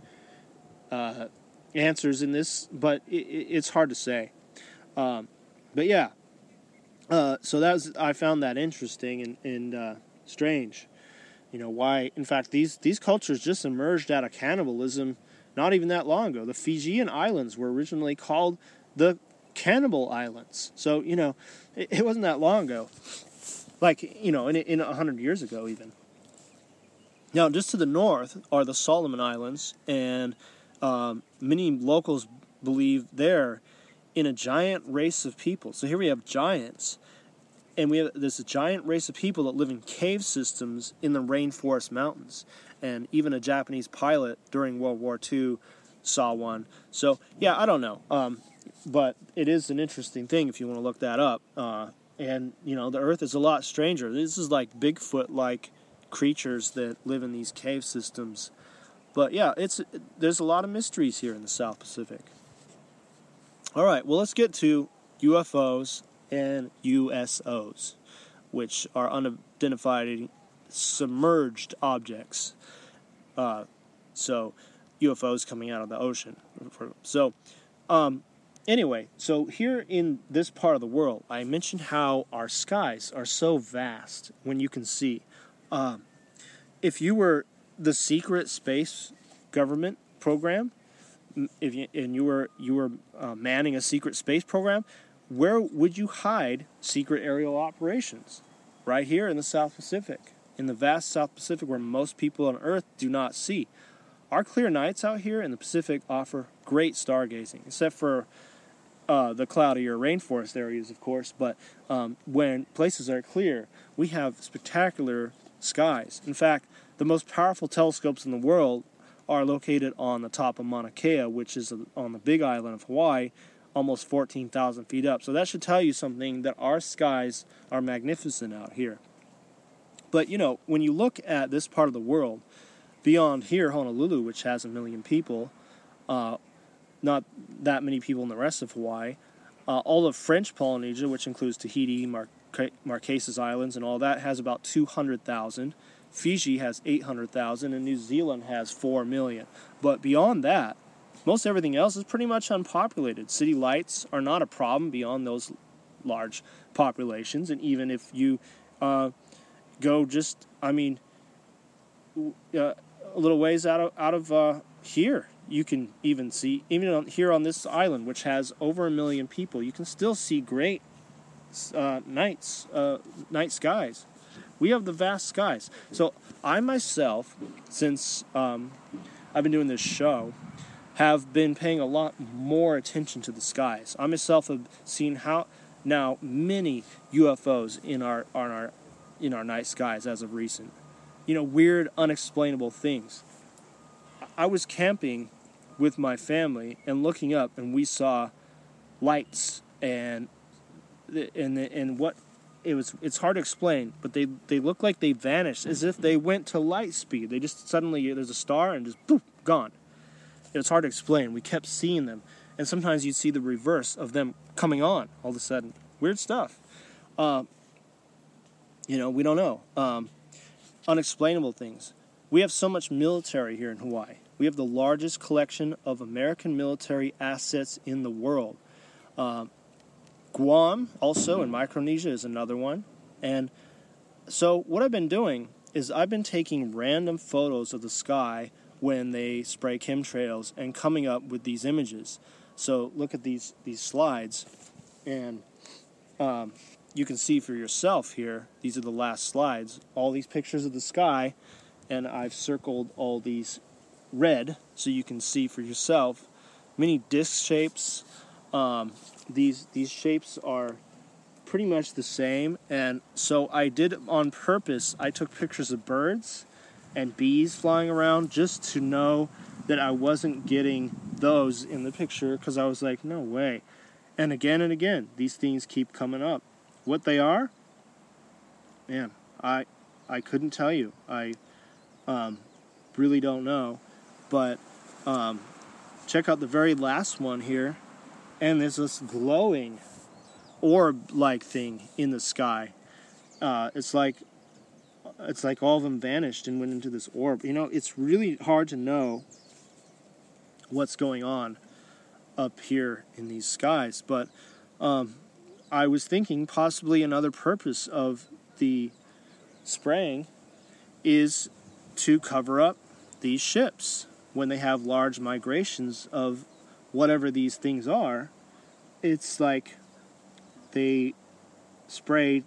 S3: uh, answers in this, but it, it's hard to say. Um, but yeah, uh, so that was, I found that interesting and, and uh, strange. You know, why, in fact, these, these cultures just emerged out of cannibalism not even that long ago. The Fijian Islands were originally called the Cannibal Islands. So, you know, it, it wasn't that long ago. Like, you know, in, in a hundred years ago even. Now, just to the north are the Solomon Islands, and um, many locals believe they're in a giant race of people. So here we have giants, and we have this giant race of people that live in cave systems in the rainforest mountains. And even a Japanese pilot during World War Two saw one. So, yeah, I don't know. Um, but it is an interesting thing if you want to look that up. Uh, and, you know, the Earth is a lot stranger. This is like Bigfoot-like creatures that live in these cave systems. But yeah, it's there's a lot of mysteries here in the South Pacific. All right, well, let's get to U F Os and U S Os, which are unidentified submerged objects. Uh, so U F Os coming out of the ocean. So um, anyway, so here in this part of the world, I mentioned how our skies are so vast when you can see. Um, if you were the secret space government program, if you, and you were you were uh, manning a secret space program, where would you hide secret aerial operations? Right here in the South Pacific, in the vast South Pacific where most people on Earth do not see. Our clear nights out here in the Pacific offer great stargazing, except for uh, the cloudier rainforest areas, of course. But um, when places are clear, we have spectacular skies. In fact, the most powerful telescopes in the world are located on the top of Mauna Kea, which is on the big island of Hawaii, almost fourteen thousand feet up. So that should tell you something, that our skies are magnificent out here. But, you know, when you look at this part of the world, beyond here, Honolulu, which has a million people, uh, not that many people in the rest of Hawaii, uh, all of French Polynesia, which includes Tahiti, Mar- Marquesas Islands, and all that, has about two hundred thousand. Fiji has eight hundred thousand, and New Zealand has four million. But beyond that, most everything else is pretty much unpopulated. City lights are not a problem beyond those large populations, and even if you uh, go just, I mean, uh, a little ways out of out of uh, here, you can even see, even on, here on this island, which has over a million people, you can still see great uh, nights, uh, night skies. We have the vast skies. So I myself, since um, I've been doing this show, have been paying a lot more attention to the skies. I myself have seen how now many U F Os in our on our in our night skies as of recent. You know, weird, unexplainable things. I was camping with my family and looking up, and we saw lights and and and what it was it's hard to explain, but they they look like they vanished, as if they went to light speed. They just suddenly, there's a star and just poof, gone. It was hard to explain. We kept seeing them, and sometimes you'd see the reverse of them coming on all of a sudden. Weird stuff. Uh, you know, we don't know. Um, unexplainable things. We have so much military here in Hawaii. We have the largest collection of American military assets in the world. Um, Guam, also, in Micronesia, is another one. And so what I've been doing is I've been taking random photos of the sky when they spray chemtrails and coming up with these images. So look at these, these slides, and um, you can see for yourself here, these are the last slides, all these pictures of the sky, and I've circled all these red so you can see for yourself. Many disc shapes. Um, these these shapes are pretty much the same, and so I did on purpose. I took pictures of birds and bees flying around just to know that I wasn't getting those in the picture, because I was like, no way. And again and again, these things keep coming up. What they are, man, I I couldn't tell you. I um, really don't know. But um, check out the very last one here, and there's this glowing orb-like thing in the sky. Uh, it's like it's like all of them vanished and went into this orb. You know, it's really hard to know what's going on up here in these skies. But um, I was thinking possibly another purpose of the spraying is to cover up these ships when they have large migrations of whatever these things are. It's like they spray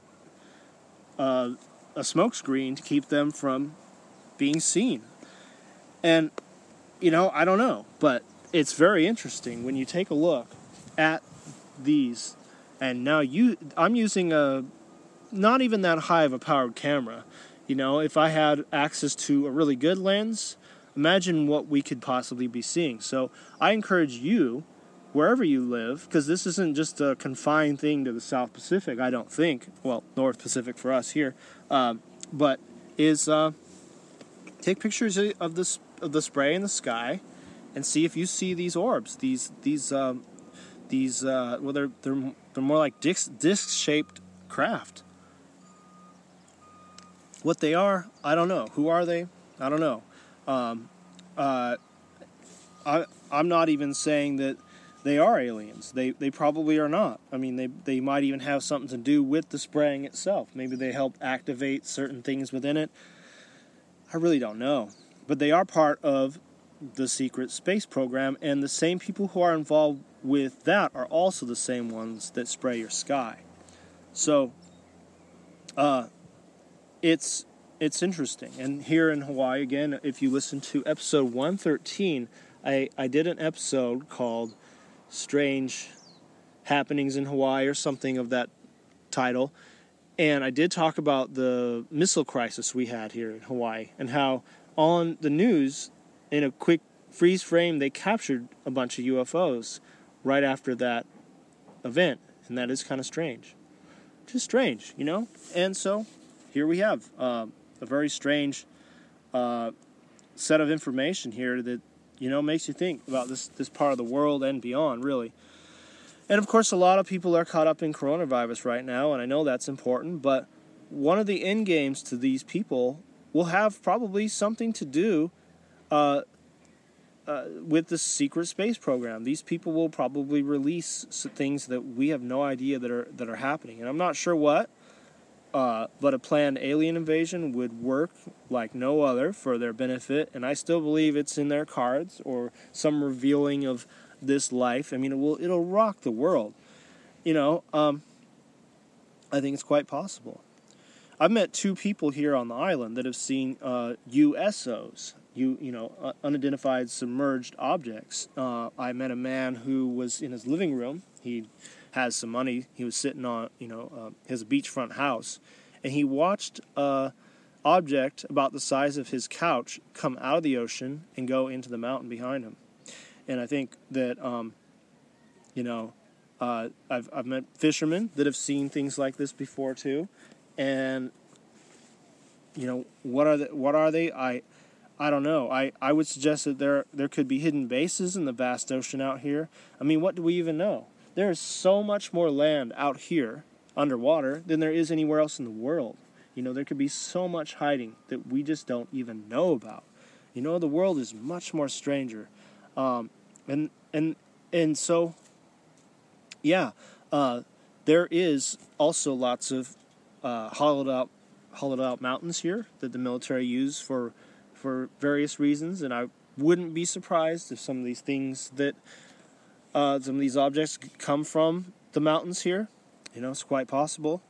S3: uh, a smoke screen to keep them from being seen. And, you know, I don't know, but it's very interesting when you take a look at these. And now you, I'm using a not even that high of a powered camera. You know, if I had access to a really good lens, imagine what we could possibly be seeing. So I encourage you, wherever you live, because this isn't just a confined thing to the South Pacific, I don't think. Well, North Pacific for us here. Um, but is uh, take pictures of the, of the spray in the sky and see if you see these orbs. These, these, um, these uh, well, they're, they're, they're more like disc, disc-shaped craft. What they are, I don't know. Who are they? I don't know. Um, uh, I, I'm not even saying that they are aliens. They they probably are not. I mean, they, they might even have something to do with the spraying itself. Maybe they help activate certain things within it. I really don't know. But they are part of the secret space program, and the same people who are involved with that are also the same ones that spray your sky. So, uh... It's it's interesting. And here in Hawaii, again, if you listen to episode one thirteen, I, I did an episode called Strange Happenings in Hawaii or something of that title. And I did talk about the missile crisis we had here in Hawaii and how on the news, in a quick freeze frame, they captured a bunch of U F Os right after that event. And that is kind of strange. Just strange, you know? And so here we have uh, a very strange uh, set of information here that, you know, makes you think about this, this part of the world and beyond, really. And, of course, a lot of people are caught up in coronavirus right now, and I know that's important, but one of the end games to these people will have probably something to do uh, uh, with the secret space program. These people will probably release things that we have no idea that are that are happening, and I'm not sure what. Uh, but a planned alien invasion would work like no other for their benefit, and I still believe it's in their cards, or some revealing of this life. I mean, it will, it'll rock the world. You know, um, I think it's quite possible. I've met two people here on the island that have seen uh, U S Os, you, you know, uh, unidentified submerged objects. Uh, I met a man who was in his living room. He has some money. He was sitting on, you know, uh, his beachfront house, and he watched a object about the size of his couch come out of the ocean and go into the mountain behind him. And I think that, um, you know, Uh, I've I've met fishermen that have seen things like this before too, and you know what are the, what are they? I I don't know. I, I would suggest that there there could be hidden bases in the vast ocean out here. I mean, what do we even know? There is so much more land out here underwater than there is anywhere else in the world. You know, there could be so much hiding that we just don't even know about. You know, the world is much more stranger, um, and and and so. Yeah, uh, there is also lots of uh, hollowed out, hollowed out mountains here that the military use for for various reasons, and I wouldn't be surprised if some of these things that uh, some of these objects come from the mountains here. You know, it's quite possible.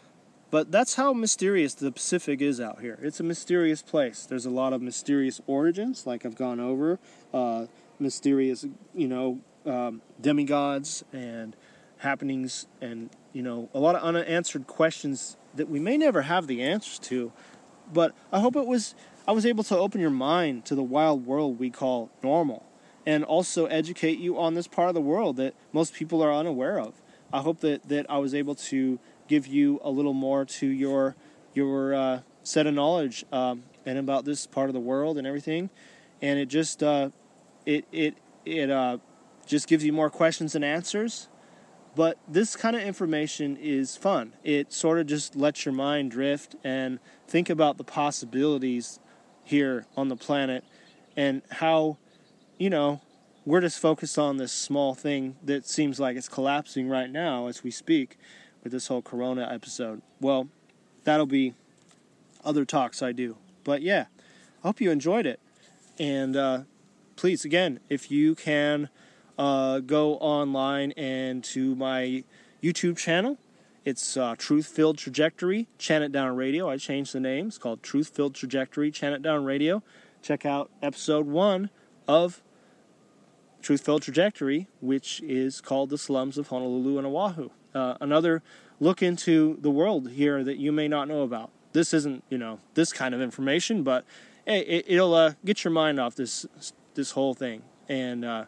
S3: But that's how mysterious the Pacific is out here. It's a mysterious place. There's a lot of mysterious origins, like I've gone over, uh, mysterious, you know. Um, demigods and happenings, and you know, a lot of unanswered questions that we may never have the answers to. But I hope it was I was able to open your mind to the wild world we call normal, and also educate you on this part of the world that most people are unaware of. I hope that, that I was able to give you a little more to your your uh, set of knowledge um, and about this part of the world and everything. And it just uh, it it it uh. just gives you more questions and answers. But this kind of information is fun. It sort of just lets your mind drift and think about the possibilities here on the planet and how, you know, we're just focused on this small thing that seems like it's collapsing right now as we speak with this whole Corona episode. Well, that'll be other talks I do. But yeah, I hope you enjoyed it. And uh, please, again, if you can... Uh, go online and to my YouTube channel. It's uh, Truth-Filled Trajectory, Chant It Down Radio. I changed the name. It's called Truth-Filled Trajectory, Chant It Down Radio. Check out episode one of Truth-Filled Trajectory, which is called The Slums of Honolulu and Oahu. Uh, another look into the world here that you may not know about. This isn't, you know, this kind of information, but hey, it, it'll uh, get your mind off this this whole thing. And, uh,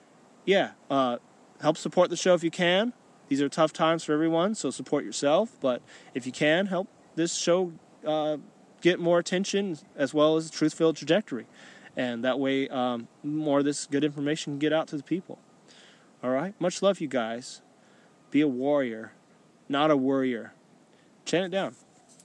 S3: Yeah, uh, help support the show if you can. These are tough times for everyone, so support yourself. But if you can, help this show uh, get more attention as well as Truth-Filled Trajectory. And that way, um, more of this good information can get out to the people. All right? Much love, you guys. Be a warrior, not a worrier. Chant it down.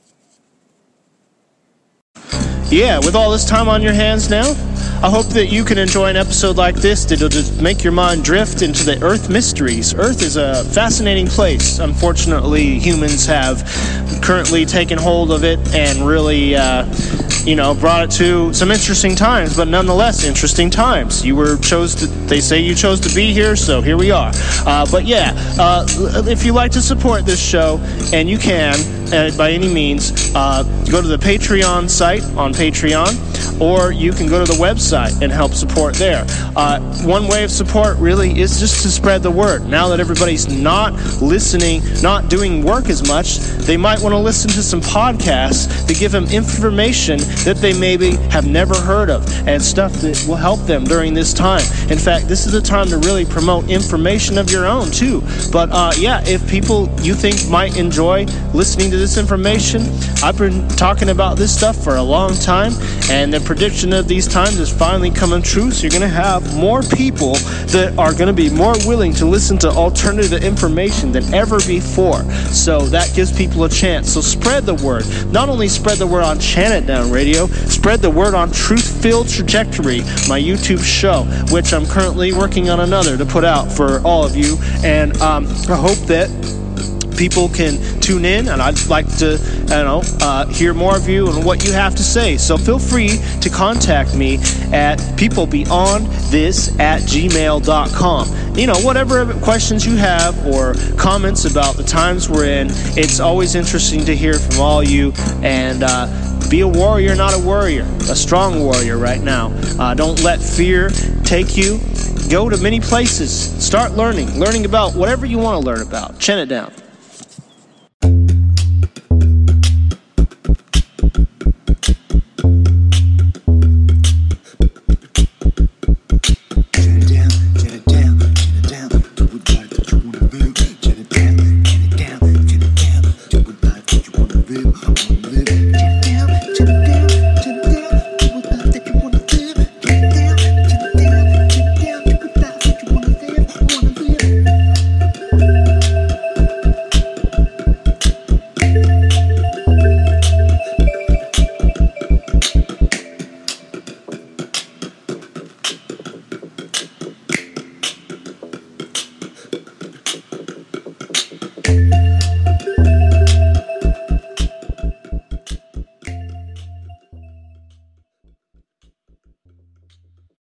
S3: Yeah, with all this time on your hands now, I hope that you can enjoy an episode like this that'll just make your mind drift into the Earth mysteries. Earth is a fascinating place. Unfortunately, humans have currently taken hold of it and really, uh, you know, brought it to some interesting times, but nonetheless interesting times. You were chose to, they say you chose to be here, so here we are. Uh, but yeah, uh, if you like to support this show, and you can, uh, by any means, uh, go to the Patreon site on Patreon, or you can go to the website and help support there. Uh, one way of support really is just to spread the word. Now that everybody's not listening, not doing work as much, they might want to listen to some podcasts that give them information that they maybe have never heard of and stuff that will help them during this time. In fact, this is the time to really promote information of your own too. But uh, yeah, if people you think might enjoy listening to this information, I've been talking about this stuff for a long time, and the prediction of these times is finally coming true. So you're going to have more people that are going to be more willing to listen to alternative information than ever before. So that gives people a chance. So spread the word. Not only spread the word on Chant It Down Radio, spread the word on Truth-Filled Trajectory, my YouTube show, which I'm currently working on another to put out for all of you. And um, I hope that people can tune in, and I'd like to, you know, uh, hear more of you and what you have to say. So feel free to contact me at peoplebeyondthis at gmail dot com. You know, whatever questions you have or comments about the times we're in, it's always interesting to hear from all you. And uh, be a warrior, not a worrier. A strong warrior right now. Uh, don't let fear take you. Go to many places. Start learning. Learning about whatever you want to learn about. Chant it down.